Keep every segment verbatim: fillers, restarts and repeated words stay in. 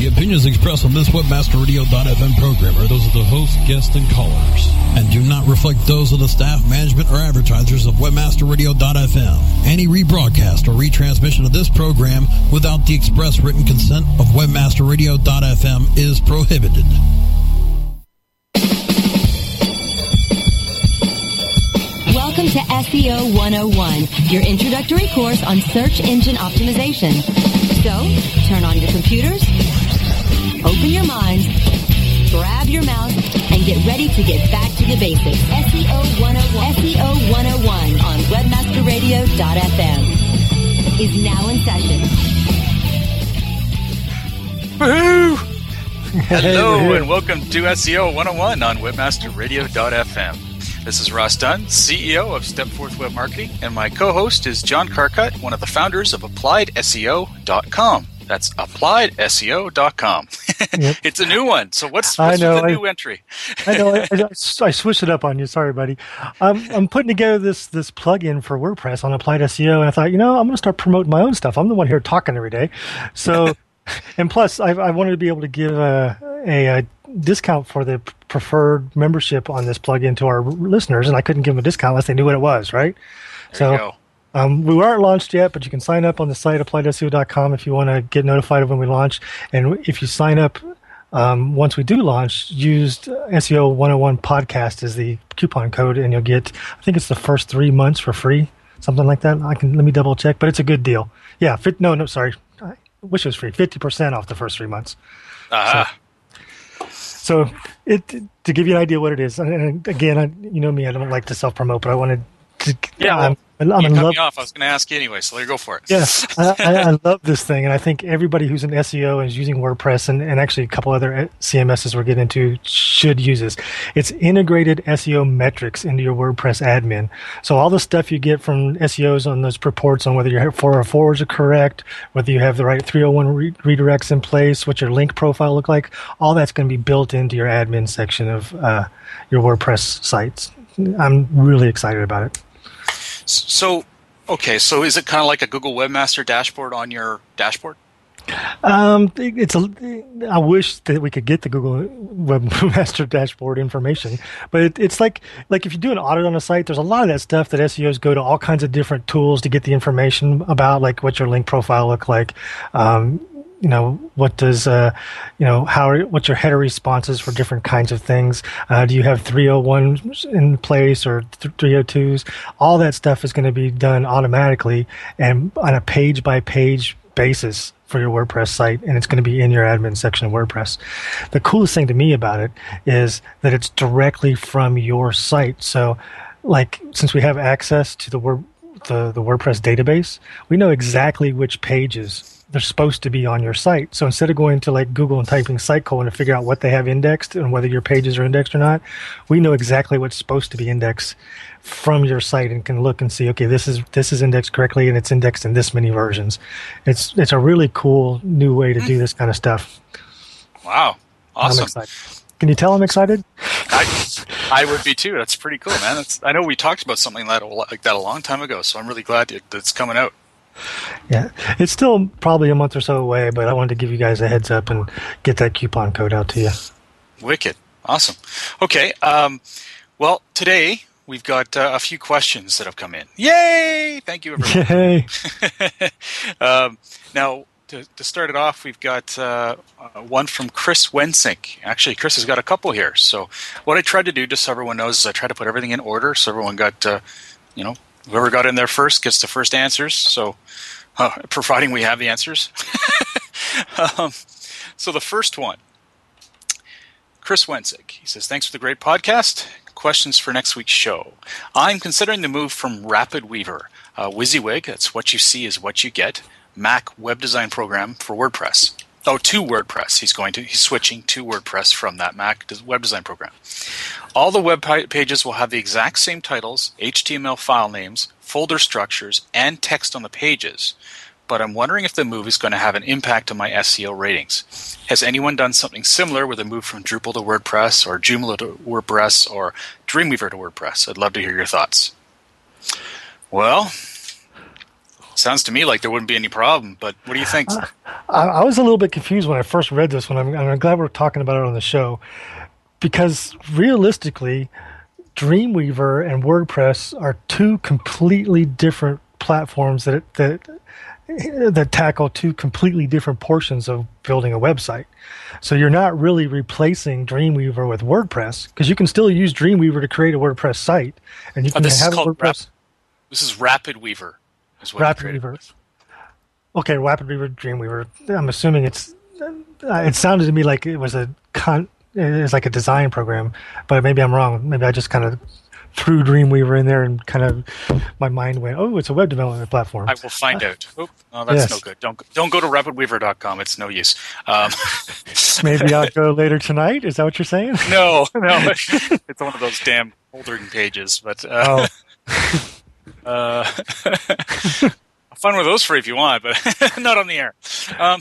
The opinions expressed on this Webmaster Radio dot f m program are those of the host, guests, and callers, and do not reflect those of the staff, management, or advertisers of Webmaster Radio dot f m. Any rebroadcast or retransmission of this program without the express written consent of Webmaster Radio dot f m is prohibited. Welcome to S E O one oh one, your introductory course on search engine optimization. So, turn on your computers, open your minds, grab your mouse, and get ready to get back to the basics. S E O one oh one, S E O one oh one on Webmaster Radio dot f m is now in session. Woohoo! Hello and welcome to S E O one oh one on Webmaster Radio dot f m. This is Ross Dunn, C E O of Stepforth Web Marketing, and my co-host is John Carcutt, one of the founders of Applied S E O dot com. That's Applied S E O dot com. Yep. It's a new one. So what's, what's I know, the I, new entry? I know. I, I, I switched it up on you. Sorry, buddy. I'm, I'm putting together this this plugin for WordPress on Applied S E O, and I thought, you know, I'm going to start promoting my own stuff. I'm the one here talking every day. So, and plus, I, I wanted to be able to give a, a, a discount for the preferred membership on this plugin to our listeners, and I couldn't give them a discount unless they knew what it was, right? There so, you go. Um, we aren't launched yet, but you can sign up on the site applied S E O dot com if you want to get notified of when we launch. And if you sign up um, once we do launch, use S E O one oh one podcast as the coupon code, and you'll get, I think it's the first three months for free, something like that. I can let me double check, but it's a good deal. Yeah, fit, no, no, sorry, I wish it was free. Fifty percent off the first three months. Ah. Uh-huh. So, so it to give you an idea what it is, and, and again, I, you know me, I don't like to self promote, but I wanted. Yeah, well, I'm, I'm you in cut love. me off. I was going to ask you anyway, so let her go for it. Yeah, I, I, I love this thing, and I think everybody who's in S E O and is using WordPress, and, and actually a couple other C M Ss we're getting into, should use this. It's integrated S E O metrics into your WordPress admin. So all the stuff you get from S E Os on those reports on whether your four oh fours are correct, whether you have the right three oh one re- redirects in place, what your link profile look like, all that's going to be built into your admin section of uh, your WordPress sites. I'm really excited about it. So, okay, so is it kind of like a Google Webmaster dashboard on your dashboard? Um, it's a. I wish that we could get the Google Webmaster dashboard information, but it, it's like like if you do an audit on a site, there's a lot of that stuff that S E Os go to all kinds of different tools to get the information about, like what your link profile look like. Um, You know, what does, uh, you know, how, are, what's your header responses for different kinds of things? Uh, do you have three oh ones in place or three oh twos? All that stuff is going to be done automatically and on a page by page basis for your WordPress site, and it's going to be in your admin section of WordPress. The coolest thing to me about it is that it's directly from your site. So, like, since we have access to the Word, the, the WordPress database, we know exactly which pages they're supposed to be on your site. So instead of going to like Google and typing site colon to figure out what they have indexed and whether your pages are indexed or not, we know exactly what's supposed to be indexed from your site and can look and see, okay, this is this is indexed correctly and it's indexed in this many versions. It's it's a really cool new way to do this kind of stuff. Wow. Awesome. I'm excited. Can you tell I'm excited? I, I would be too. That's pretty cool, man. That's, I know we talked about something like that a long time ago, so I'm really glad that it's coming out. Yeah, it's still probably a month or so away, but I wanted to give you guys a heads up and get that coupon code out to you. Wicked. Awesome. Okay. Um, well, today we've got uh, a few questions that have come in. Yay! Thank you, everyone. Yay! um, now, to, to start it off, we've got uh, uh, one from Chris Wensink. Actually, Chris has got a couple here. So what I tried to do, just so everyone knows, is I tried to put everything in order so everyone got, uh, you know, whoever got in there first gets the first answers, so uh, providing we have the answers. um, so the first one, Chris Wensink. He says, thanks for the great podcast. Questions for next week's show. I'm considering the move from RapidWeaver, uh, WYSIWYG, that's what you see is what you get, Mac web design program for WordPress. Oh, to WordPress. He's going to. He's switching to WordPress from that Mac web design program. All the web pages will have the exact same titles, H T M L file names, folder structures, and text on the pages. But I'm wondering if the move is going to have an impact on my S E O ratings. Has anyone done something similar with a move from Drupal to WordPress, or Joomla to WordPress, or Dreamweaver to WordPress? I'd love to hear your thoughts. Well, Sounds to me like there wouldn't be any problem, but what do you think? Uh, I, I was a little bit confused when I first read this one. I'm, I'm glad we're talking about it on the show, because realistically, Dreamweaver and WordPress are two completely different platforms that that that tackle two completely different portions of building a website. So you're not really replacing Dreamweaver with WordPress, because you can still use Dreamweaver to create a WordPress site, and you can oh, this have is a called WordPress. Rap- this is RapidWeaver. Is what RapidWeaver. Okay, RapidWeaver, Dreamweaver. I'm assuming it's. Uh, it sounded to me like it was a con. It's like a design program, but maybe I'm wrong. Maybe I just kind of threw Dreamweaver in there and kind of my mind went, "Oh, it's a web development platform." I will find uh, out. Oh, oh that's yes. no good. Don't don't go to rapid weaver dot com. It's no use. Um, maybe I'll go later tonight. Is that what you're saying? No, no. It's one of those damn foldering pages. But uh, oh. uh, I'll find one of those for you if you want, but not on the air. Um,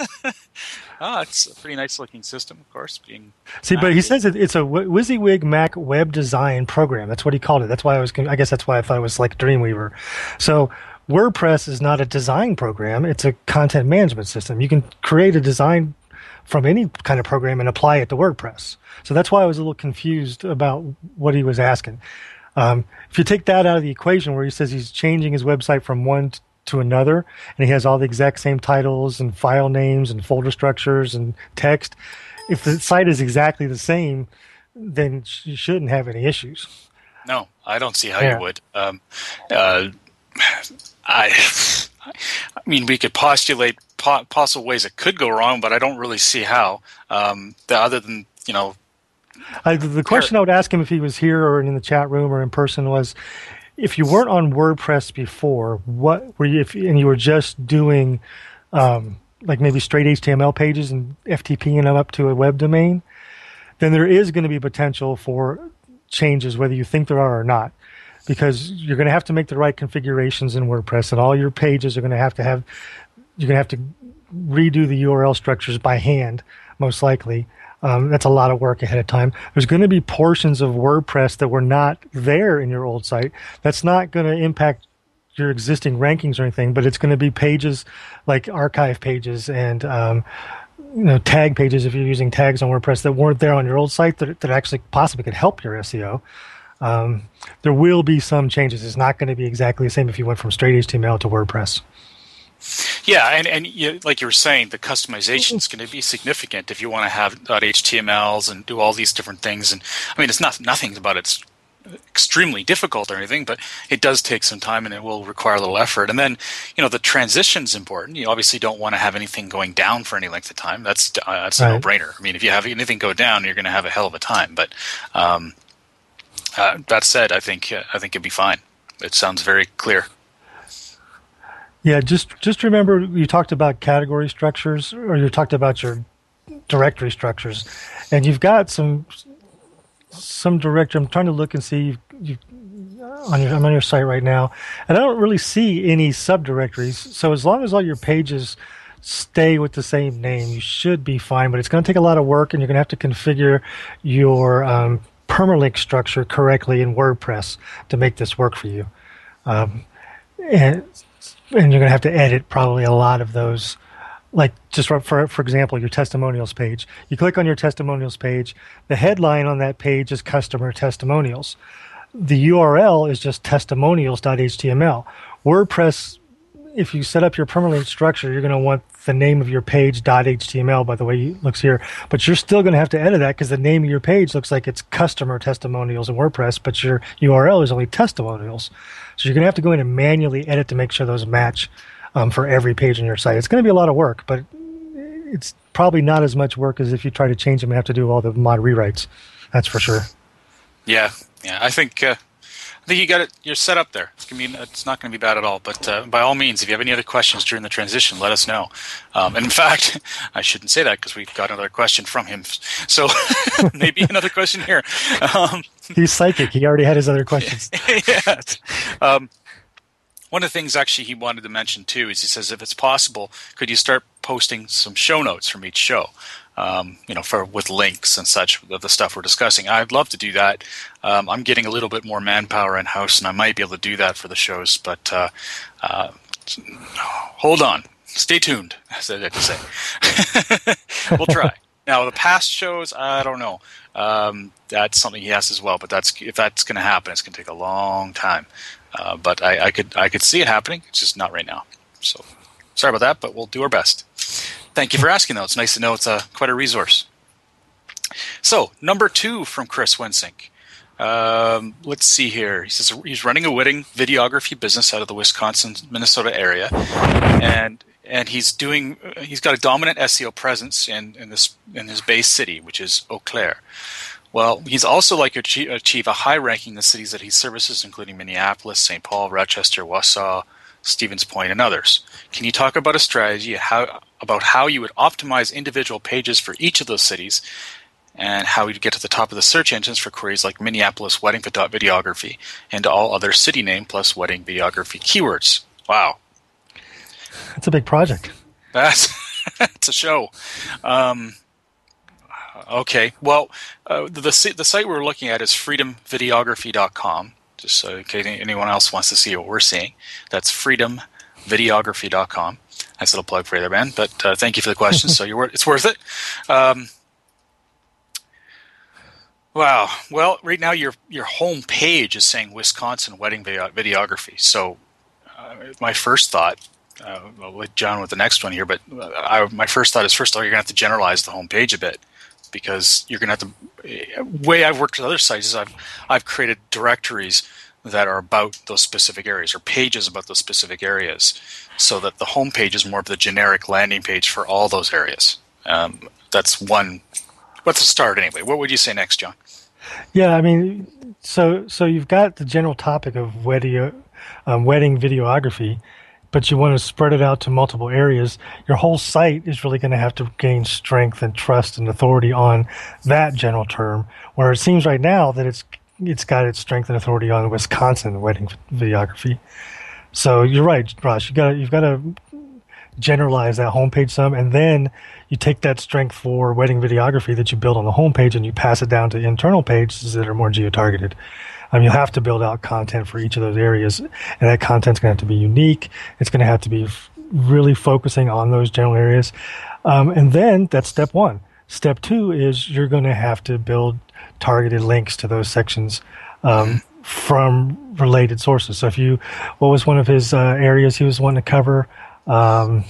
Ah, it's a pretty nice looking system, of course. Being See, but he says it, it's a WYSIWYG Mac web design program. That's what he called it. That's why I was. I guess that's why I thought it was like Dreamweaver. So WordPress is not a design program. It's a content management system. You can create a design from any kind of program and apply it to WordPress. So that's why I was a little confused about what he was asking. Um, if you take that out of the equation, where he says he's changing his website from one to to another, and he has all the exact same titles and file names and folder structures and text. If the site is exactly the same, then you shouldn't have any issues. No, I don't see how yeah. you would. Um, uh, I, I mean, we could postulate po- possible ways it could go wrong, but I don't really see how. Um, the, other than you know, I, the question I would ask him if he was here or in the chat room or in person was, if you weren't on WordPress before, what were you? If, and you were just doing, um, like maybe straight H T M L pages and F T P-ing them up to a web domain, then there is going to be potential for changes, whether you think there are or not, because you're going to have to make the right configurations in WordPress, and all your pages are going to have to have. You're going to have to redo the U R L structures by hand, most likely. Um, that's a lot of work ahead of time. There's going to be portions of WordPress that were not there in your old site. That's not going to impact your existing rankings or anything, but it's going to be pages like archive pages and um, you know tag pages if you're using tags on WordPress that weren't there on your old site that, that actually possibly could help your S E O. Um, there will be some changes. It's not going to be exactly the same if you went from straight H T M L to WordPress. Yeah, and, and you, like you were saying, the customization is going to be significant if you want to have .htmls and do all these different things. And I mean, it's not nothing about it's extremely difficult or anything, but it does take some time and it will require a little effort. And then, you know, the transition's important. You obviously don't want to have anything going down for any length of time. That's uh, that's a right. no-brainer. I mean, if you have anything go down, you're going to have a hell of a time. But um, uh, that said, I think uh, I think it'd be fine. It sounds very clear. Yeah, just just remember you talked about category structures, or you talked about your directory structures, and you've got some some directory. I'm trying to look and see you on your I'm on your site right now, and I don't really see any subdirectories. So as long as all your pages stay with the same name, you should be fine. But it's going to take a lot of work, and you're going to have to configure your um, permalink structure correctly in WordPress to make this work for you. Um, and And you're going to have to edit probably a lot of those. Like just for, for for example, your testimonials page. You click on your testimonials page. The headline on that page is customer testimonials. The U R L is just testimonials dot H T M L. WordPress, if you set up your permalink structure, you're going to want the name of your page .html, by the way it looks here. But you're still going to have to edit that because the name of your page looks like it's customer testimonials in WordPress, but your U R L is only testimonials. So you're going to have to go in and manually edit to make sure those match um, for every page on your site. It's going to be a lot of work, but it's probably not as much work as if you try to change them and have to do all the mod rewrites. That's for sure. Yeah, yeah. I think uh, I think you got it. You're set up there. I mean, it's not going to be bad at all. But uh, by all means, if you have any other questions during the transition, let us know. Um, and in fact, I shouldn't say that because we've got another question from him. So maybe another question here. Um, He's psychic. He already had his other questions. yeah. Um, one of the things actually he wanted to mention too is he says, if it's possible, could you start posting some show notes from each show? Um, you know, for with links and such of the stuff we're discussing. I'd love to do that. Um, I'm getting a little bit more manpower in house, and I might be able to do that for the shows. But uh, uh, hold on. Stay tuned, as I like to say. We'll try. Now, the past shows, I don't know. Um, that's something he asked as well, but that's if that's going to happen, it's going to take a long time. Uh, but I, I could I could see it happening. It's just not right now. So sorry about that, but we'll do our best. Thank you for asking, though. It's nice to know it's a, quite a resource. So, number two from Chris Wensink. Um, let's see here. He says he's running a wedding videography business out of the Wisconsin, Minnesota area, and and he's doing. He's got a dominant S E O presence in in this in his base city, which is Eau Claire. Well, he's also like to achieve, achieve a high ranking in the cities that he services, including Minneapolis, Saint Paul, Rochester, Wausau, Stevens Point, and others. Can you talk about a strategy how about how you would optimize individual pages for each of those cities? And how you'd get to the top of the search engines for queries like Minneapolis wedding videography and all other city name plus wedding videography keywords. Wow. That's a big project. That's, that's a show. Um, okay. Well, uh, the, the the site we're looking at is freedom videography dot com, just so in case anyone else wants to see what we're seeing. That's freedom videography dot com. Nice little plug for you there, man. But uh, thank you for the question. So you're, it's worth it. Um, Wow. Well, right now your your home page is saying Wisconsin wedding video- videography. So uh, my first thought, uh, I'll let John with the next one here, but I, my first thought is, first of all, you're going to have to generalize the home page a bit, because you're going to have to. Way I've worked with other sites is I've I've created directories that are about those specific areas, or pages about those specific areas, so that the home page is more of the generic landing page for all those areas. Um, that's one. What's the start anyway? What would you say next, John? Yeah, I mean, so so you've got the general topic of wedding, um, wedding videography, but you want to spread it out to multiple areas. Your whole site is really going to have to gain strength and trust and authority on that general term, where it seems right now that it's it's got its strength and authority on Wisconsin wedding videography. So you're right, Ross. You got you've got to generalize that homepage some, and then you take that strength for wedding videography that you build on the homepage and you pass it down to internal pages that are more geo-targeted. Um, you'll have to build out content for each of those areas, and that content's going to have to be unique. It's going to have to be f- really focusing on those general areas. Um, and then that's step one. Step two is you're going to have to build targeted links to those sections um, from related sources. So if you, what was one of his uh, areas he was wanting to cover? Um,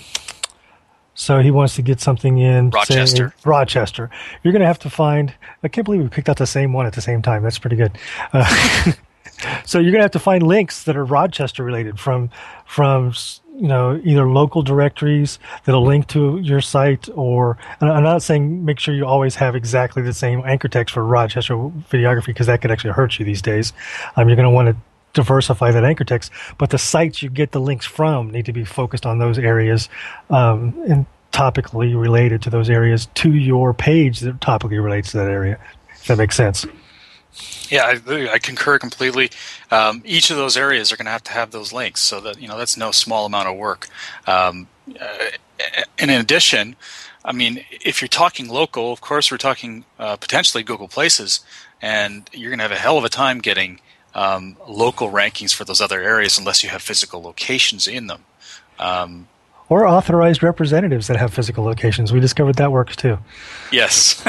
so he wants to get something in Rochester. Say, Rochester. You're going to have to find. I can't believe we picked out the same one at the same time. That's pretty good. Uh, so you're going to have to find links that are Rochester related from from you know either local directories that'll link to your site, or and I'm not saying make sure you always have exactly the same anchor text for Rochester videography, because that could actually hurt you these days. Um, you're going to want to diversify that anchor text, but the sites you get the links from need to be focused on those areas um, and topically related to those areas to your page that topically relates to that area. If that makes sense. Yeah, I, I concur completely. Um, each of those areas are going to have to have those links, so that you know that's no small amount of work. Um, uh, and in addition, I mean, if you're talking local, of course, we're talking uh, potentially Google Places, and you're going to have a hell of a time getting Um, local rankings for those other areas unless you have physical locations in them. Um, or authorized representatives that have physical locations. We discovered that works too. Yes,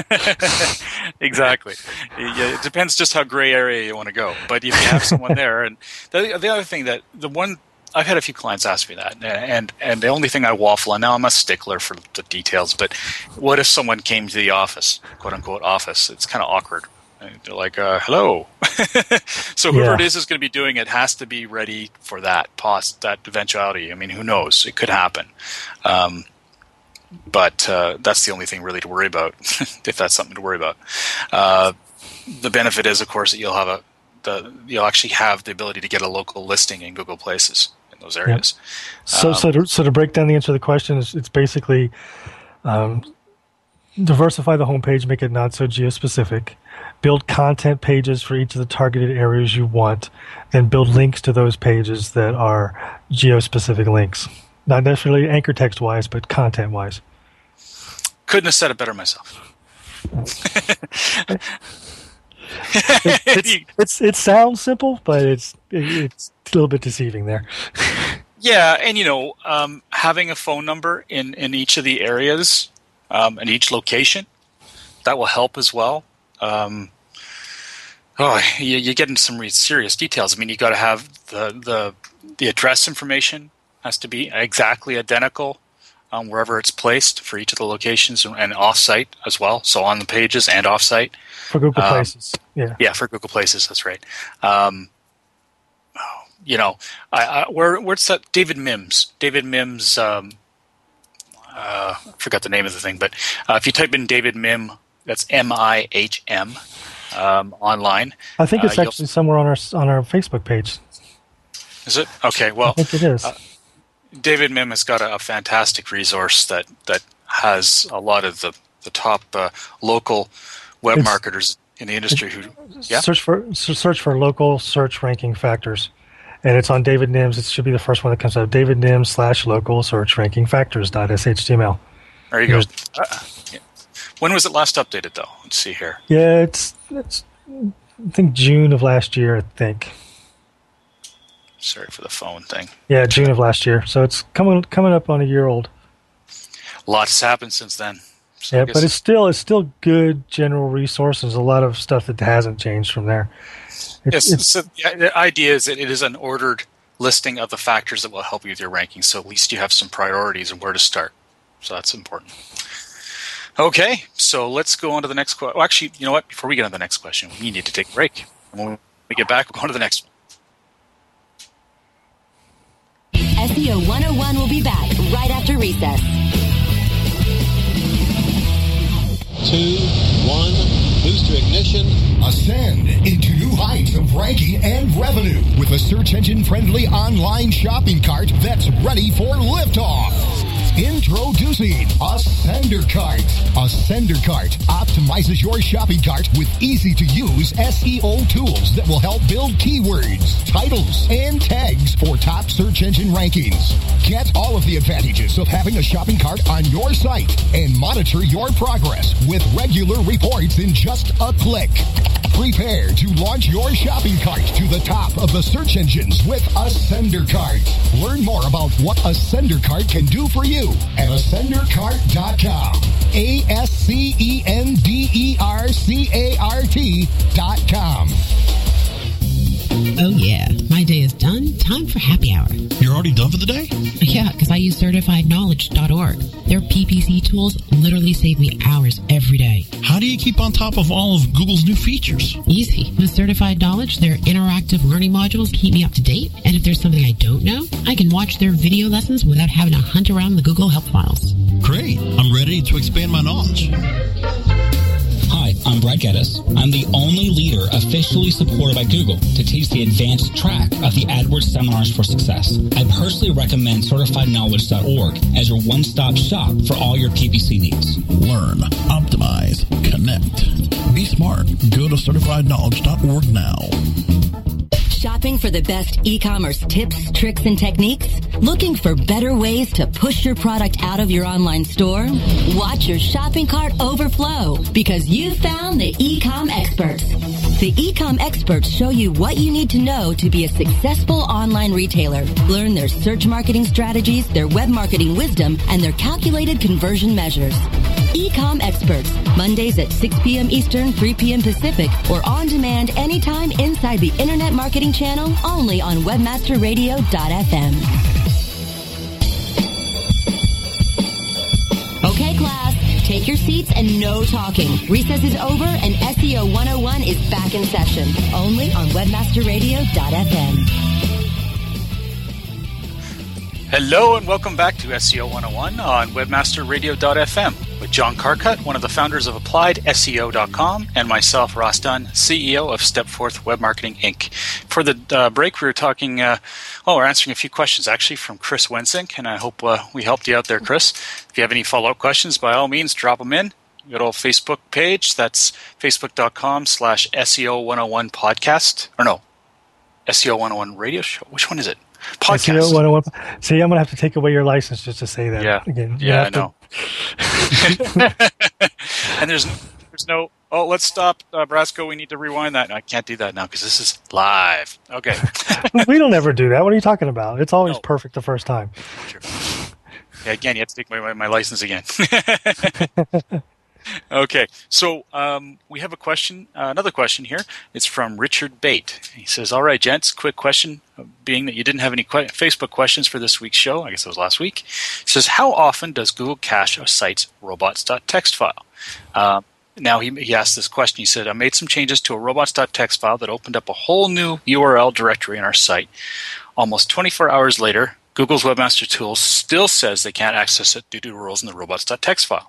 exactly. Yeah, it depends just how gray area you want to go. But if you have someone there, and the, the other thing that the one I've had a few clients ask me that, and and the only thing I waffle on now, I'm a stickler for the details, but what if someone came to the office, quote unquote office? It's kind of awkward. They're like, uh, hello. So whoever yeah. it is is going to be doing it has to be ready for that pos- that eventuality. I mean, who knows? It could happen. Um, but uh, that's the only thing really to worry about, if that's something to worry about. Uh, the benefit is, of course, that you'll have a the you'll actually have the ability to get a local listing in Google Places in those areas. Yep. So, um, so, to, so to break down the answer to the question, is it's basically um, diversify the homepage, make it not so geo-specific. Build content pages for each of the targeted areas you want, then build links to those pages that are geo-specific links. Not necessarily anchor text-wise, but content-wise. Couldn't have said it better myself. it, it's, it's, it sounds simple, but it's it, it's a little bit deceiving there. Yeah, and you know, um, having a phone number in, in each of the areas, um, in each location, that will help as well. Um, oh, you, you get into some really serious details. I mean, you got to have the, the the address information has to be exactly identical um, wherever it's placed for each of the locations, and, and off-site as well. So on the pages and off-site for Google um, Places. Yeah, yeah, for Google Places. That's right. Um, you know, I, I, where where's that? David Mims. David Mims. Um, uh, I forgot the name of the thing, but uh, if you type in David Mim, that's M I H M um, online. I think it's uh, actually somewhere on our on our Facebook page. Is it? Okay. Well, I think it is. Uh, David Mim has got a, a fantastic resource that, that has a lot of the the top uh, local web It's, marketers in the industry who yeah. search for search for local search ranking factors, and it's on David Nims. It should be the first one that comes up. David Nims slash local search ranking factors dot html. There you go. Uh, yeah. When was it last updated, though? Let's see here. Yeah, it's it's I think June of last year. I think. Sorry for the phone thing. Yeah, June of last year. So it's coming coming up on a year old. Lots happened since then. So yeah, but it's still it's still good general resources. A lot of stuff that hasn't changed from there. It's, yes, it's, so the idea is that it is an ordered listing of the factors that will help you with your ranking. So at least you have some priorities and where to start. So that's important. Okay, so let's go on to the next question. Well, actually, you know what? Before we get on to the next question, we need to take a break. And when we get back, we'll go on to the next one. S E O one oh one will be back right after recess. Two, one, booster ignition. Ascend into new heights of ranking and revenue with a search engine-friendly online shopping cart that's ready for liftoff. Introducing Ascender Cart. Ascender Cart optimizes your shopping cart with easy-to-use S E O tools that will help build keywords, titles, and tags for top search engine rankings. Get all of the advantages of having a shopping cart on your site and monitor your progress with regular reports in just a click. Prepare to launch your shopping cart to the top of the search engines with Ascender Cart. Learn more about what Ascender Cart can do for you at ascender cart dot com. A S C E N D E R C A R T dot com. Oh yeah, my day is done. Time for happy hour. You're already done for the day? Yeah, because I use certified knowledge dot org. Their P P C tools literally save me hours every day. How do you keep on top of all of Google's new features? Easy. With Certified Knowledge, their interactive learning modules keep me up to date. And if there's something I don't know, I can watch their video lessons without having to hunt around the Google Help files. Great. I'm ready to expand my knowledge. Hi, I'm Brad Geddes. I'm the only leader officially supported by Google to teach the advanced track of the AdWords Seminars for Success. I personally recommend certified knowledge dot org as your one-stop shop for all your P P C needs. Learn, optimize, connect. Be smart. Go to certified knowledge dot org now. Shopping for the best e-commerce tips, tricks, and techniques? Looking for better ways to push your product out of your online store? Watch your shopping cart overflow because you found the e-com experts. The e-com experts show you what you need to know to be a successful online retailer. Learn their search marketing strategies, their web marketing wisdom, and their calculated conversion measures. E-com Experts, Mondays at six p.m. Eastern, three p.m. Pacific, or on demand anytime inside the Internet Marketing Channel, only on webmaster radio dot f m. Okay, class, take your seats and no talking. Recess is over and S E O one oh one is back in session, only on webmaster radio dot f m. Hello and welcome back to S E O one oh one on webmaster radio dot f m with John Carcutt, one of the founders of applied S E O dot com, and myself, Ross Dunn, C E O of Stepforth Web Marketing, Incorporated. For the uh, break, we were talking, uh, well, we're answering a few questions actually from Chris Wensink, and I hope uh, we helped you out there, Chris. If you have any follow-up questions, by all means, drop them in. Good old Facebook page. That's facebook dot com slash S E O one oh one podcast. Or no, S E O one oh one radio show. Which one is it? Podcast. S E O one oh one. See, I'm going to have to take away your license just to say that yeah. again. Yeah, I know. And there's There's no, oh, let's stop, uh, Brasco, we need to rewind that. No, I can't do that now because this is live. Okay. We don't ever do that. What are you talking about? It's always No. perfect the first time. Sure. Yeah, again, you have to take my, my, my license again. Okay, so um, we have a question, uh, another question here. It's from Richard Bate. He says, all right, gents, quick question, uh, being that you didn't have any que- Facebook questions for this week's show, I guess it was last week. He says, how often does Google cache a site's robots.txt file? Uh, now, he, he asked this question. He said, I made some changes to a robots.txt file that opened up a whole new U R L directory in our site. Almost twenty-four hours later, Google's Webmaster Tools still says they can't access it due to rules in the robots.txt file.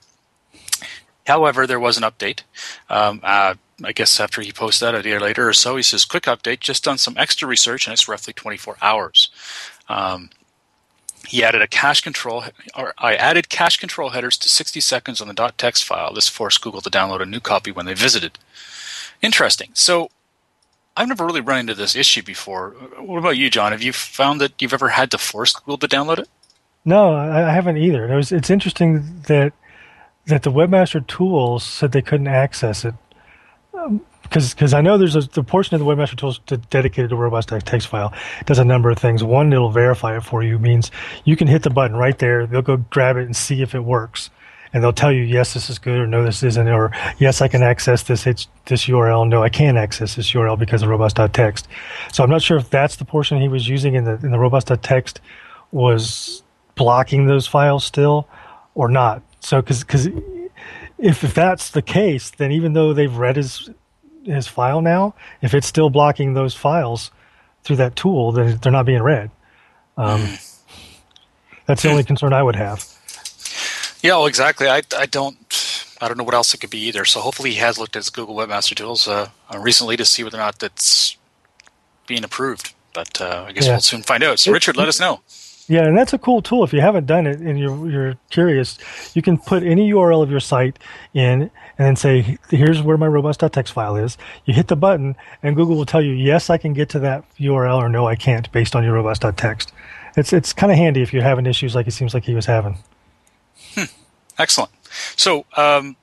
However, there was an update. Um, uh, I guess after he posted that a year later or so, he says, quick update, just done some extra research, and it's roughly twenty-four hours. Um, he added a cache control, or I added cache control headers to sixty seconds on the .txt file. This forced Google to download a new copy when they visited. Interesting. So I've never really run into this issue before. What about you, John? Have you found that you've ever had to force Google to download it? No, I, I haven't either. It was, it's interesting that that the Webmaster Tools said they couldn't access it. Because um, I know there's a the portion of the Webmaster Tools to, dedicated to robots.txt file. It does a number of things. One, it'll verify it for you. Means you can hit the button right there. They'll go grab it and see if it works. And they'll tell you, yes, this is good, or no, this isn't, or yes, I can access this H, this U R L. No, I can't access this U R L because of robots.txt. So I'm not sure if that's the portion he was using in the in the robots.txt was blocking those files still or not. So, because because if, if that's the case, then even though they've read his his file now, if it's still blocking those files through that tool, then they're not being read. Um, that's the only concern I would have. Yeah, well, exactly. I, I don't I don't know what else it could be either. So hopefully he has looked at his Google Webmaster Tools uh, recently to see whether or not that's being approved. But uh, I guess Yeah. we'll soon find out. So It- Richard, let us know. Yeah, and that's a cool tool. If you haven't done it and you're you're curious, you can put any U R L of your site in and then say, here's where my robots.txt file is. You hit the button, and Google will tell you, yes, I can get to that U R L, or no, I can't, based on your robots.txt. It's it's kind of handy if you're having issues like it seems like he was having. Excellent. So um,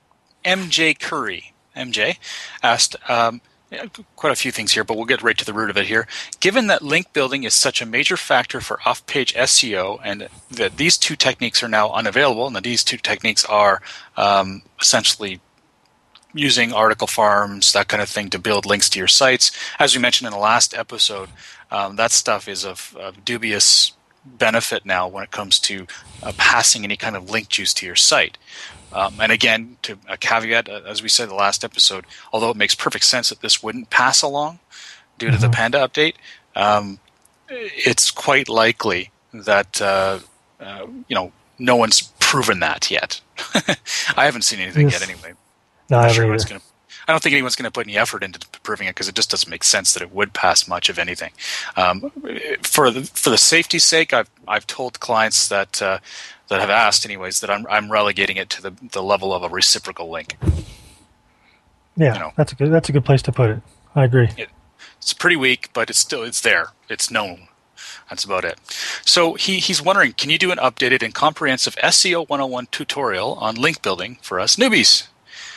M J Curry, M J, asked um, yeah, quite a few things here, but we'll get right to the root of it here. Given that link building is such a major factor for off-page S E O, and that these two techniques are now unavailable, and that these two techniques are um, essentially using article farms, that kind of thing, to build links to your sites. As we mentioned in the last episode, um, that stuff is of, of dubious benefit now when it comes to uh, passing any kind of link juice to your site. Um, and again, to a caveat, uh, as we said in the last episode, although it makes perfect sense that this wouldn't pass along due to the Panda update, um, it's quite likely that uh, uh, you know no one's proven that yet. I haven't seen anything Yes. yet, anyway. No, I'm I not sure haven't anyone's either. going to. I don't think anyone's going to put any effort into proving it because it just doesn't make sense that it would pass much of anything. Um, for the for the safety's sake, I've I've told clients that uh, that have asked, anyways, that I'm I'm relegating it to the the level of a reciprocal link. Yeah, you know. that's a good that's a good place to put it. I agree. It, it's pretty weak, but it's still it's there. It's known. That's about it. So he he's wondering, can you do an updated and comprehensive S E O one oh one tutorial on link building for us newbies?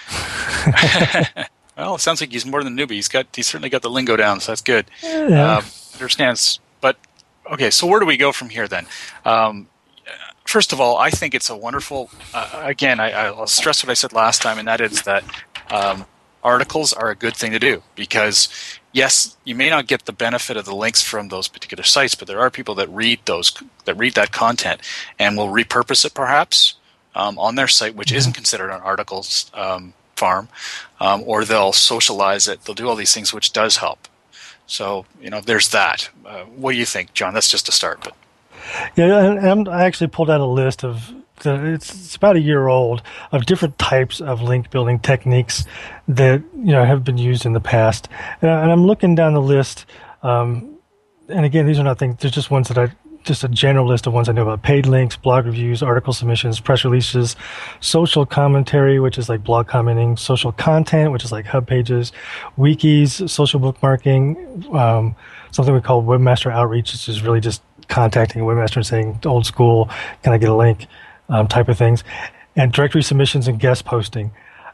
Well, it sounds like he's more than a newbie. He's got he's certainly got the lingo down, so that's good. Yeah. Um, understands. But okay, so where do we go from here then? Um, first of all, I think it's a wonderful. Uh, again, I, I'll stress what I said last time, and that is that um, articles are a good thing to do because yes, you may not get the benefit of the links from those particular sites, but there are people that read those that read that content and will repurpose it perhaps um, on their site, which isn't considered an articles um, farm, um, or they'll socialize it. They'll do all these things, which does help. So you know, there's that. Uh, what do you think, John? That's just a start, but Yeah, and and I actually pulled out a list of the, it's, it's about a year old of different types of link building techniques that you know have been used in the past, and, I, and I'm looking down the list. Um, and again, these are not things; they're just ones that I just a general list of ones I know about: paid links, blog reviews, article submissions, press releases, social commentary, which is like blog commenting, social content, which is like hub pages, wikis, social bookmarking, um, something we call webmaster outreach, which is really just contacting a webmaster and saying, old school, can I get a link, um, type of things, and directory submissions and guest posting.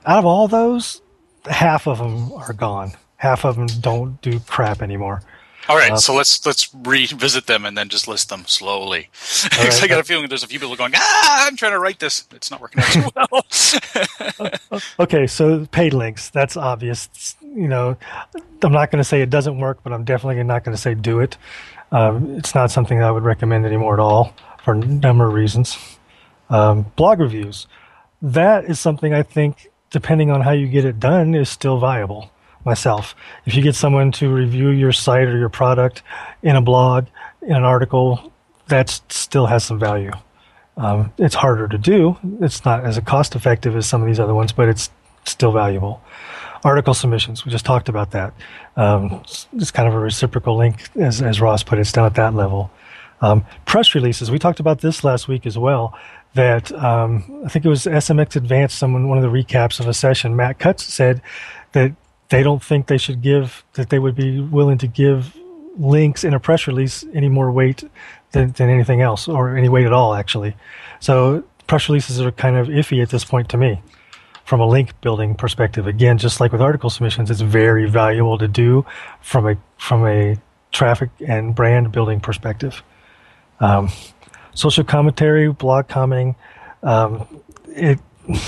out of all those, half of them are gone. Half of them don't do crap anymore. All right, uh, so let's let's revisit them and then just list them slowly. Right. I got a feeling there's a few people going, ah, I'm trying to write this. It's not working out too well. Okay, so paid links. That's obvious. It's, you know, I'm not going to say it doesn't work, but I'm definitely not going to say do it. Um, it's not something I would recommend anymore at all for a number of reasons. Um, blog reviews. That is something I think, depending on how you get it done, is still viable. Myself, if you get someone to review your site or your product in a blog, in an article, that still has some value. Um, it's harder to do. It's not as cost effective as some of these other ones, but it's still valuable. Article submissions, we just talked about that. Um, it's, it's kind of a reciprocal link, as, as Ross put it. It's down at that level. Um, press releases, we talked about this last week as well. That um, I think it was S M X Advanced, someone one of the recaps of a session, Matt Cutts said that they don't think they should give, that they would be willing to give links in a press release any more weight than, than anything else, or any weight at all, actually. So press releases are kind of iffy at this point to me from a link building perspective. Again, just like with article submissions, it's very valuable to do from a from a traffic and brand building perspective. Um, social commentary, blog commenting, um, it...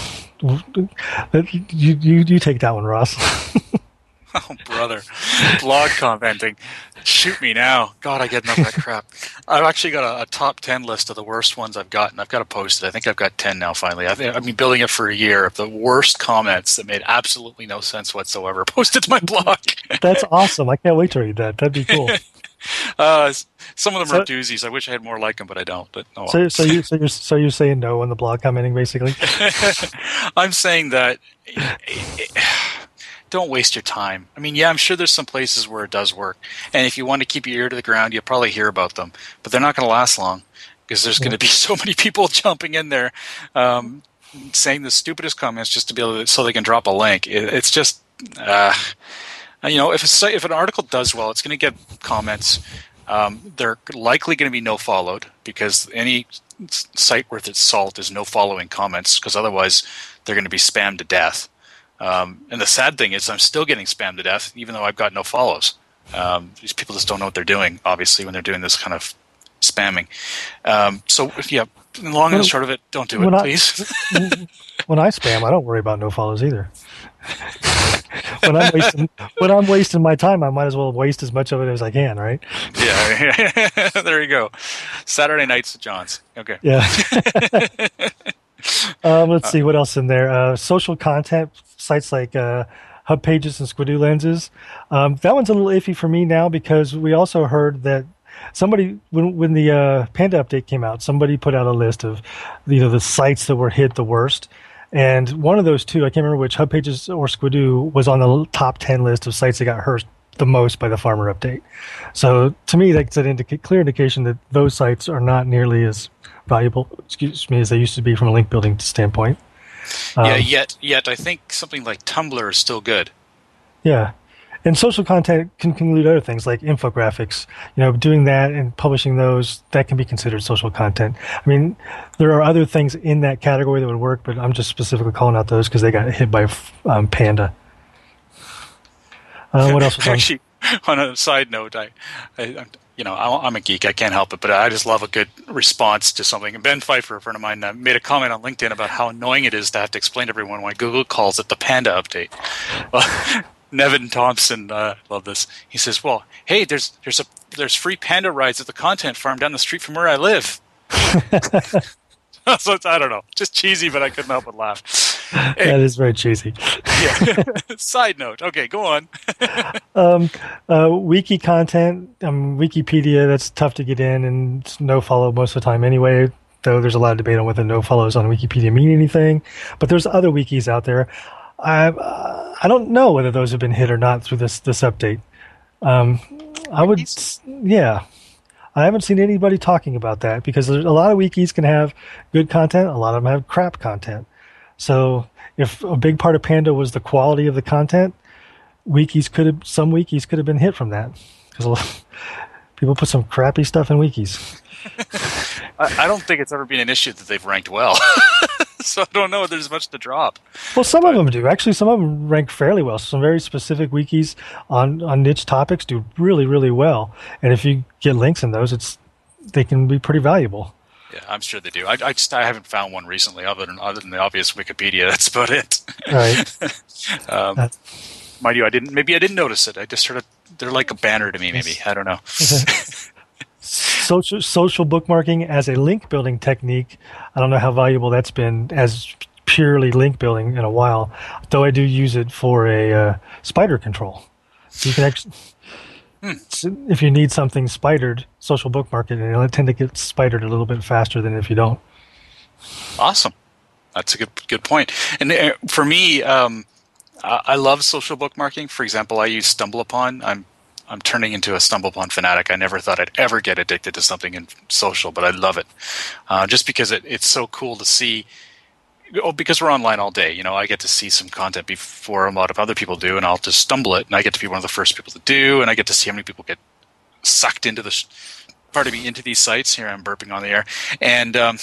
You, you you take that one, Ross. Oh, brother. Blog commenting. Shoot me now. God, I get enough of that crap. I've actually got a, a top ten list of the worst ones I've gotten. I've got to post it. I think I've got ten now, finally. I've, I've been building it for a year of the worst comments that made absolutely no sense whatsoever posted to my blog. That's awesome. I can't wait to read that. That'd be cool. Uh, some of them so, are doozies. I wish I had more like them, but I don't. But oh, so, so you, so you're, so you're saying no on the blog commenting, basically? I'm saying that don't waste your time. I mean, yeah, I'm sure there's some places where it does work, and if you want to keep your ear to the ground, you'll probably hear about them. But they're not going to last long because there's yeah. going to be so many people jumping in there, um, saying the stupidest comments just to be able to, so they can drop a link. It, it's just. Uh, You know, if a, if an article does well, it's going to get comments. Um, they're likely going to be no followed because any site worth its salt is no following comments because otherwise they're going to be spammed to death. Um, and the sad thing is I'm still getting spammed to death even though I've got no follows. Um, these people just don't know what they're doing, obviously, when they're doing this kind of spamming. Um, so, yeah, the long and the short of it, don't do it, I, please. When I spam, I don't worry about no follows either. when I'm wasting when I'm wasting my time, I might as well waste as much of it as I can, right? Yeah, there you go. Saturday nights at John's. Okay. Yeah. um, let's see what else in there. Uh, social content sites like uh, Hub Pages and Squidoo Lenses. Um, that one's a little iffy for me now because we also heard that somebody when when the uh, Panda update came out, somebody put out a list of you know the sites that were hit the worst. And one of those two, I can't remember which, Hub Pages or Squidoo, was on the top ten list of sites that got hurt the most by the Farmer update. So to me, that's an indica- clear indication that those sites are not nearly as valuable, excuse me, as they used to be from a link building standpoint. Um, yeah, yet yet I think something like Tumblr is still good. Yeah. And social content can include other things like infographics. You know, doing that and publishing those, that can be considered social content. I mean, there are other things in that category that would work, but I'm just specifically calling out those because they got hit by um, Panda. Uh, what else was Actually, on a side note, I, I, you know, I'm a geek. I can't help it, but I just love a good response to something. And Ben Pfeiffer, a friend of mine, uh, made a comment on LinkedIn about how annoying it is to have to explain to everyone why Google calls it the Panda update. Well, Nevin Thompson, uh, love this. He says, "Well, hey, there's there's a there's free panda rides at the content farm down the street from where I live." So it's, I don't know, just cheesy, but I couldn't help but laugh. Hey, that is very cheesy. Yeah. Side note. Okay, go on. um, uh, wiki content, um, Wikipedia. That's tough to get in, and it's no follow most of the time anyway. Though there's a lot of debate on whether no follows on Wikipedia mean anything. But there's other wikis out there. I uh, I don't know whether those have been hit or not through this this update. Um, I would, yeah. I haven't seen anybody talking about that because there's a lot of wikis can have good content, a lot of them have crap content. So if a big part of Panda was the quality of the content, wikis could have some wikis could have been hit from that because people put some crappy stuff in wikis. I, I don't think it's ever been an issue that they've ranked well. so I don't know if there's much to drop. Well, some but, of them do. Actually, some of them rank fairly well. Some very specific wikis on, on niche topics do really, really well. And if you get links in those, it's they can be pretty valuable. Yeah, I'm sure they do. I, I just I haven't found one recently, other than other than the obvious Wikipedia. That's about it. Right. um, uh, mind you, I didn't. Maybe I didn't notice it. I just sort of they're like a banner to me. Maybe I don't know. social social bookmarking as a link building technique. I don't know how valuable that's been as purely link building in a while. Though I do use it for a uh, spider control. So you can actually. Hmm. If you need something spidered, social bookmark it, and it'll tend to get spidered a little bit faster than if you don't. Awesome. That's a good good point. And uh, for me, um, I love social bookmarking. For example, I use StumbleUpon. I'm I'm turning into a StumbleUpon fanatic. I never thought I'd ever get addicted to something in social, but I love it. Uh, just because it, it's so cool to see. Oh, because we're online all day, you know, I get to see some content before a lot of other people do, and I'll just stumble it, and I get to be one of the first people to do, and I get to see how many people get sucked into the, pardon me, into these sites. Here I'm burping on the air, and um,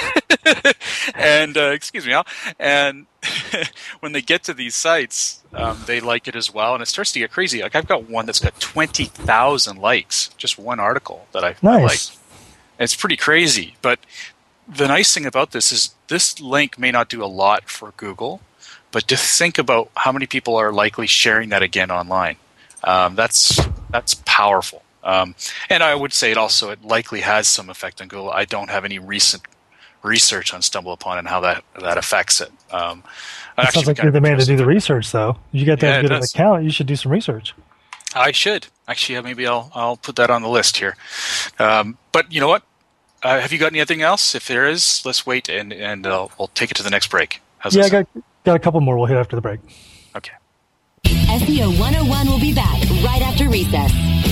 and uh, excuse me, Al. And when they get to these sites, um, they like it as well, and it starts to get crazy. Like I've got one that's got twenty thousand likes, just one article that I, nice. I like. It's pretty crazy, but. The nice thing about this is this link may not do a lot for Google, but to think about how many people are likely sharing that again online. Um, that's that's powerful. Um, and I would say it also it likely has some effect on Google. I don't have any recent research on StumbleUpon and how that, that affects it. Um, it sounds like you're the man to do the research, though. You got that yeah, good of an account. You should do some research. I should. Actually, maybe I'll I'll put that on the list here. Um, but you know what? Uh, have you got anything else? If there is, let's wait and and uh, we'll take it to the next break. How's yeah, I got got a couple more. We'll hit after the break. Okay. S E O one oh one will be back right after recess.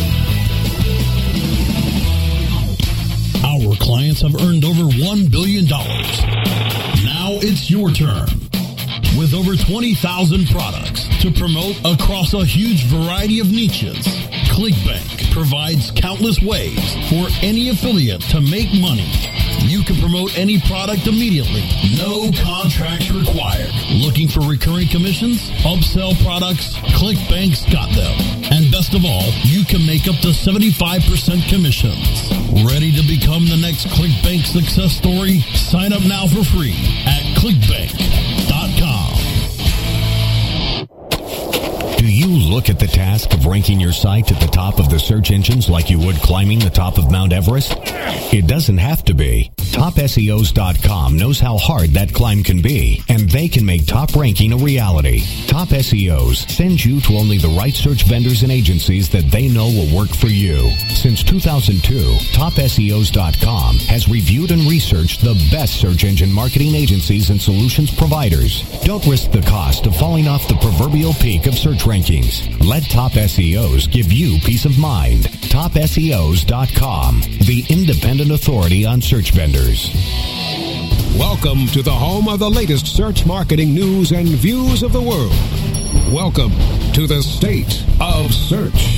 Our clients have earned over one billion dollars. Now it's your turn. With over twenty thousand products to promote across a huge variety of niches, ClickBank provides countless ways for any affiliate to make money. You can promote any product immediately. No contracts required. Looking for recurring commissions? Upsell products? ClickBank's got them. And best of all, you can make up to seventy-five percent commissions. Ready to become the next ClickBank success story? Sign up now for free at clickbank dot com. Do you look at the task of ranking your site at the top of the search engines like you would climbing the top of Mount Everest? It doesn't have to be. top S E Os dot com knows how hard that climb can be, and they can make top ranking a reality. Top S E Os sends you to only the right search vendors and agencies that they know will work for you. Since two thousand two, top S E Os dot com has reviewed and researched the best search engine marketing agencies and solutions providers. Don't risk the cost of falling off the proverbial peak of search rankings. Let Top S E Os give you peace of mind. top S E Os dot com, the independent authority on search vendors. Welcome to the home of the latest search marketing news and views of the world. Welcome to the State of Search.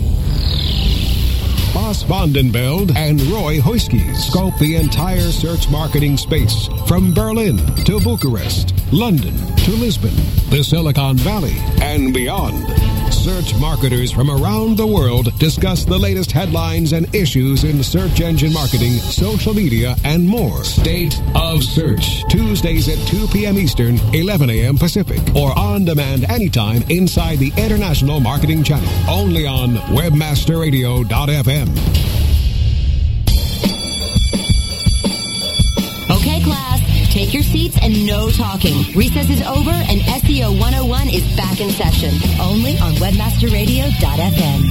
Bas Vandenbeld and Roy Hoyski scope the entire search marketing space from Berlin to Bucharest, London to Lisbon, the Silicon Valley, and beyond. Search marketers from around the world discuss the latest headlines and issues in search engine marketing, social media, and more. State of Search, Tuesdays at two p.m. Eastern, eleven a.m. Pacific, or on demand anytime inside the International Marketing Channel, only on webmaster radio dot f m. Okay, class, take your seats and no talking. Recess is over and S E O one oh one is back in session, only on webmaster radio dot f m.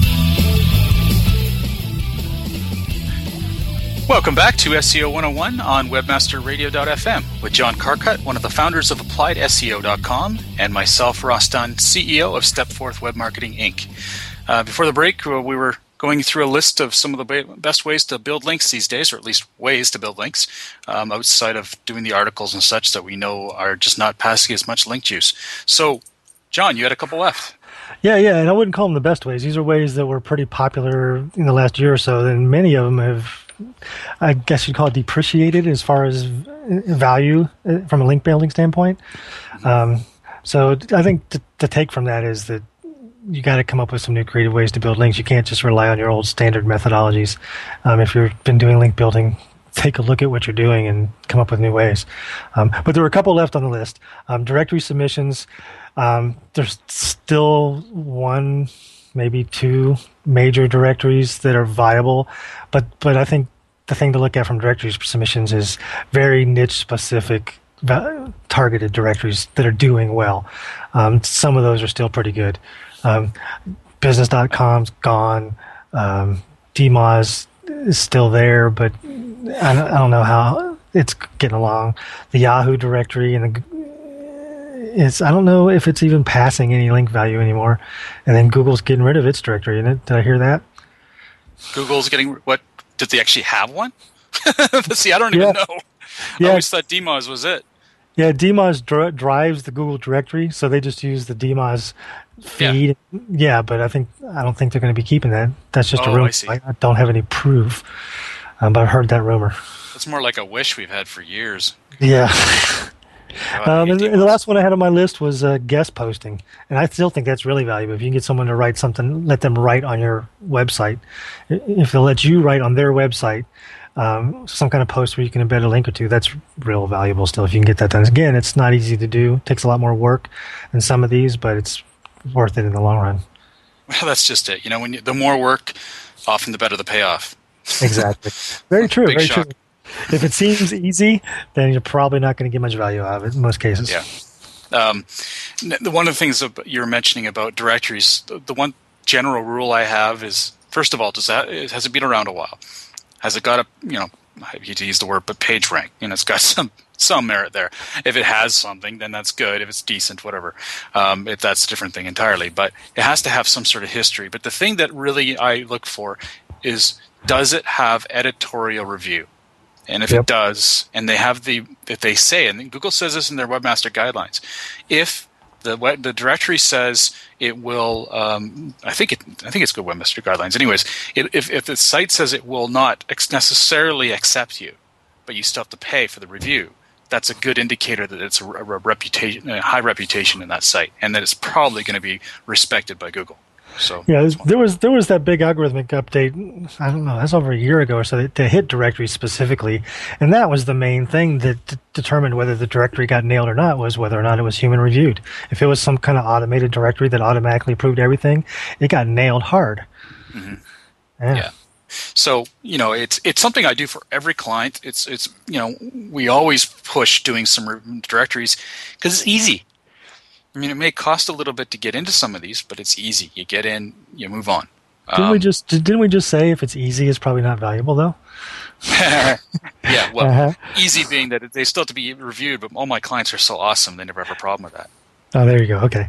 Welcome back to S E O one oh one on webmaster radio dot f m with John Carcutt, one of the founders of applied S E O dot com, and myself, Ross Dunn, C E O of Stepforth Web Marketing, Incorporated. Uh, before the break, uh, we were going through a list of some of the best ways to build links these days, or at least ways to build links, um, outside of doing the articles and such that we know are just not passing as much link juice. So, John, you had a couple left. Yeah, yeah, and I wouldn't call them the best ways. These are ways that were pretty popular in the last year or so, and many of them have I guess you'd call it depreciated as far as value from a link building standpoint. Um, so I think the, the take from that is that you got to come up with some new creative ways to build links. You can't just rely on your old standard methodologies. Um, if you've been doing link building, take a look at what you're doing and come up with new ways. Um, but there were a couple left on the list. Um, directory submissions. Um, there's still one, maybe two major directories that are viable, but but I think the thing to look at from directory submissions is very niche specific targeted directories that are doing well. Um, some of those are still pretty good. Um, business dot com's gone. Um, D M O Z is still there, but I don't, I don't know how it's getting along. The Yahoo directory and the It's, I don't know if it's even passing any link value anymore. And then Google's getting rid of its directory, isn't it? Did I hear that? Google's getting what? Did they actually have one? See, I don't even yeah. know. Yeah. I always thought D M O Z was it. Yeah, D M O Z dri- drives the Google directory, so they just use the D M O Z feed. Yeah, yeah but I think I don't think they're going to be keeping that. That's just oh, a rumor. I, see. I, I don't have any proof, um, but I've heard that rumor. It's more like a wish we've had for years. Yeah. God, um, and, and the last one I had on my list was uh, guest posting, and I still think that's really valuable. If you can get someone to write something, let them write on your website. If they'll let you write on their website, um, some kind of post where you can embed a link or two, that's real valuable still if you can get that done. Again, it's not easy to do. It takes a lot more work than some of these, but it's worth it in the long run. Well, that's just it. You know, when you, the more work, often the better the payoff. Exactly. Very true. Very shock. true. If it seems easy, then you're probably not going to get much value out of it in most cases. Yeah. Um, the, one of the things you're mentioning about directories, the, the one general rule I have is, first of all, does that has it been around a while? Has it got a, you know, I hate to use the word, but page rank? You know, it's got some some merit there. If it has something, then that's good. If it's decent, whatever. Um, if that's a different thing entirely. But it has to have some sort of history. But the thing that really I look for is, does it have editorial review? And if yep. it does, and they have the, if they say, and Google says this in their Webmaster Guidelines, if the the directory says it will, um, I think it, I think it's good Webmaster Guidelines. Anyways, it, if if the site says it will not ex- necessarily accept you, but you still have to pay for the review, that's a good indicator that it's a, a reputation, a high reputation in that site, and that it's probably going to be respected by Google. So yeah, there was there was that big algorithmic update. I don't know, that's over a year ago or so to hit directories specifically, and that was the main thing that d- determined whether the directory got nailed or not, was whether or not it was human reviewed. If it was some kind of automated directory that automatically approved everything, it got nailed hard. Mm-hmm. Yeah. yeah. So you know, it's it's something I do for every client. It's it's you know, we always push doing some re- directories because it's easy. I mean, it may cost a little bit to get into some of these, but it's easy. You get in, you move on. Didn't um, we just didn't we just say if it's easy, it's probably not valuable though? Yeah, well, uh-huh. Easy being that they still have to be reviewed, but all my clients are so awesome, they never have a problem with that. Oh, there you go. Okay.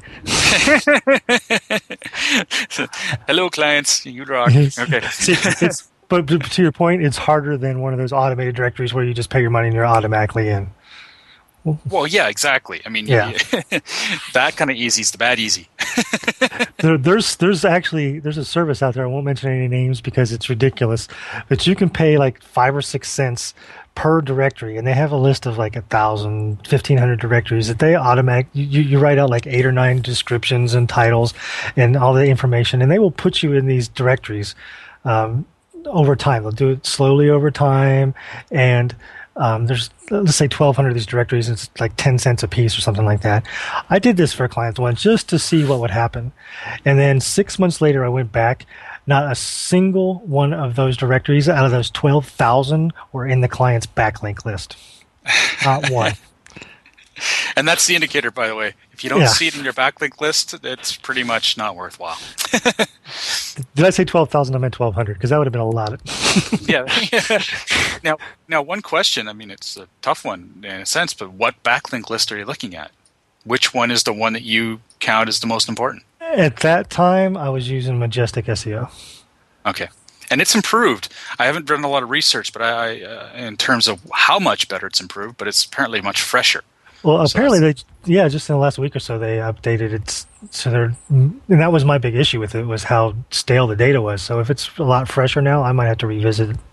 Hello, clients. You rock. Okay. See, it's, but to your point, it's harder than one of those automated directories where you just pay your money and you're automatically in. Well, yeah, exactly. I mean, yeah. that kind of easy is the bad easy. there, there's there's actually there's a service out there. I won't mention any names because it's ridiculous, but you can pay like five or six cents per directory, and they have a list of like a thousand, fifteen hundred directories that they automatic. You, you write out like eight or nine descriptions and titles and all the information, and they will put you in these directories um, over time. They'll do it slowly over time, and Um, there's, let's say, twelve hundred of these directories, and it's like ten cents a piece or something like that. I did this for a client once just to see what would happen. And then six months later, I went back. Not a single one of those directories out of those twelve thousand were in the client's backlink list. Not one. And that's the indicator, by the way. If you don't Yeah. see it in your backlink list, it's pretty much not worthwhile. Did I say twelve thousand? I meant twelve hundred, because that would have been a lot. Yeah. now, now, one question. I mean, it's a tough one in a sense, but what backlink list are you looking at? Which one is the one that you count as the most important? At that time, I was using Majestic S E O. Okay. And it's improved. I haven't done a lot of research, but I, I uh, in terms of how much better it's improved, but it's apparently much fresher. Well, So apparently they, yeah, just in the last week or so, they updated it. So they're, and that was my big issue with it, was how stale the data was. So if it's a lot fresher now, I might have to revisit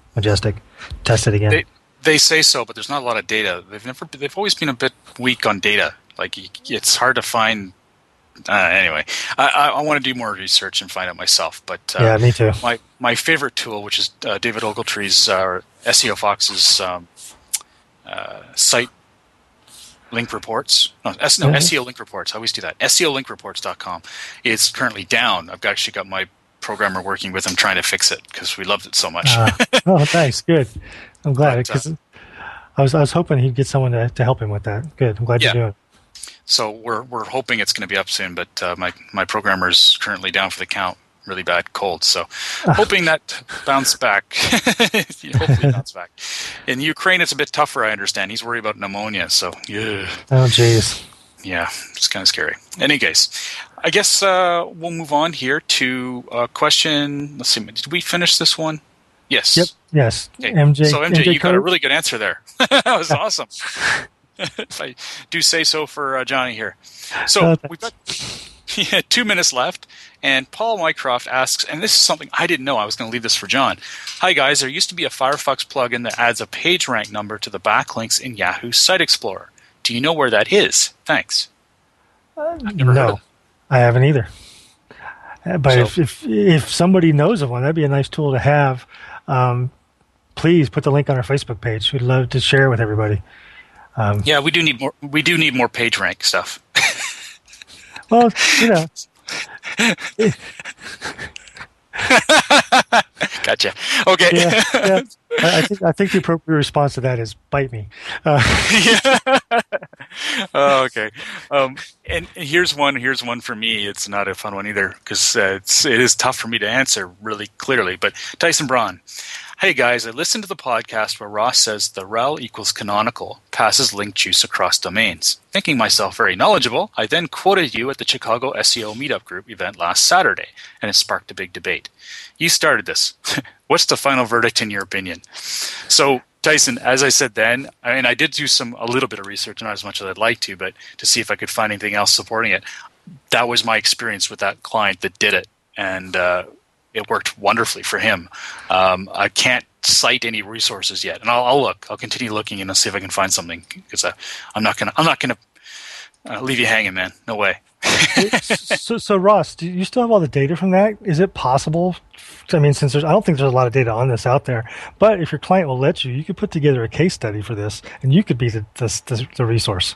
Majestic. Test it again. They, they say so, but there's not a lot of data. They've never. They've always been a bit weak on data. Like it's hard to find. Uh, anyway, I, I, I want to do more research and find out myself. But uh, yeah, me too. My my favorite tool, which is uh, David Ogletree's uh, S E O Fox's um, uh, site link reports. No, S, no mm-hmm. S E O link reports. I always do that. S E O link reports dot com. It's currently down. I've actually got my programmer working with him trying to fix it because we loved it so much. uh, oh, thanks. Good. I'm glad because uh, I was I was hoping he'd get someone to, to help him with that. Good. I'm glad yeah. you're doing it. So we're we're hoping it's going to be up soon, but uh, my my programmer's currently down for the count, really bad cold. So hoping that bounce back. Hopefully bounce back. In Ukraine, it's a bit tougher. I understand. He's worried about pneumonia. So yeah. Oh jeez. Yeah, it's kind of scary. In any case, I guess uh, we'll move on here to a question. Let's see. Did we finish this one? Yes. Yep. Yes. Okay. M J. So M J, M J you got a really good answer there. That was awesome. If I do say so for uh, Johnny here. So uh, we've got yeah, two minutes left, and Paul Mycroft asks, and this is something I didn't know. I was going to leave this for John. Hi, guys. There used to be a Firefox plugin that adds a PageRank number to the backlinks in Yahoo Site Explorer. Do you know where that is? Thanks. Uh, no, I haven't either. But so, if, if if somebody knows of one, that'd be a nice tool to have. Um, please put the link on our Facebook page. We'd love to share with everybody. Um, yeah, we do need more. We do need more PageRank stuff. Well, you know. Gotcha. Okay. Yeah, yeah. I think I think the appropriate response to that is bite me. Uh, yeah. Oh, okay. Um, and here's one. Here's one for me. It's not a fun one either because uh, it's it is tough for me to answer really clearly. But Tyson Braun. Hey guys, I listened to the podcast where Ross says the rel equals canonical passes link juice across domains. Thinking myself very knowledgeable, I then quoted you at the Chicago S E O Meetup Group event last Saturday, and it sparked a big debate. You started this. What's the final verdict in your opinion? So, Tyson, as I said then, I mean, I did do some a little bit of research, not as much as I'd like to, but to see if I could find anything else supporting it. That was my experience with that client that did it, and uh, it worked wonderfully for him. Um, I can't cite any resources yet, and I'll, I'll look. I'll continue looking and I'll see if I can find something because I'm not gonna. I'm not gonna uh, leave you hanging, man. No way. so, so Ross, do you still have all the data from that? Is it possible? I mean, since there's, I don't think there's a lot of data on this out there, but if your client will let you, you could put together a case study for this, and you could be the the, the, the resource.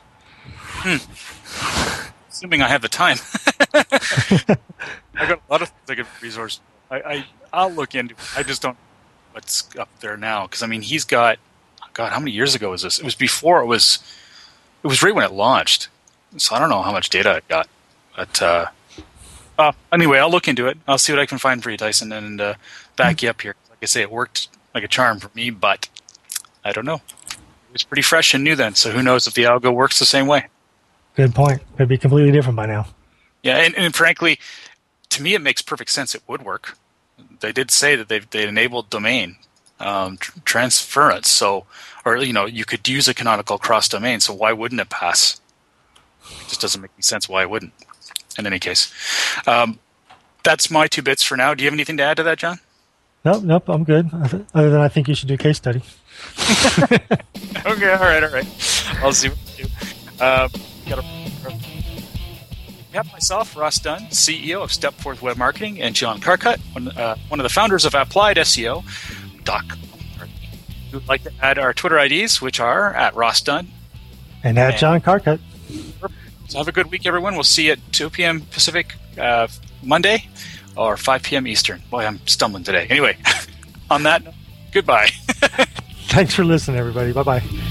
Hmm. Assuming I have the time. I got a lot of things I could resource. I, I I'll look into it. I just don't know what's up there now because I mean he's got God how many years ago was this? It was before it was it was right when it launched. So I don't know how much data I got. But uh, uh, anyway, I'll look into it. I'll see what I can find for you, Tyson, and uh, back you up here. Like I say, it worked like a charm for me, but I don't know. It was pretty fresh and new then, so who knows if the algo works the same way. Good point. It'd be completely different by now. Yeah, and, and frankly, to me, it makes perfect sense it would work. They did say that they they enabled domain um, tr- transference, so or you know you could use a canonical cross domain. So why wouldn't it pass? It just doesn't make any sense why it wouldn't. In any case, um, that's my two bits for now. Do you have anything to add to that, John? Nope, nope. I'm good. Other than I think you should do a case study. Okay, all right, all right. I'll see what we do. Um, got a We have myself, Ross Dunn, C E O of Stepforth Web Marketing, and John Carcutt, one, uh, one of the founders of Applied S E O dot com. We would like to add our Twitter I Ds, which are at Ross Dunn. And at and John Carcutt. So have a good week, everyone. We'll see you at two p.m. Pacific uh, Monday or five p.m. Eastern. Boy, I'm stumbling today. Anyway, on that note, goodbye. Thanks for listening, everybody. Bye-bye.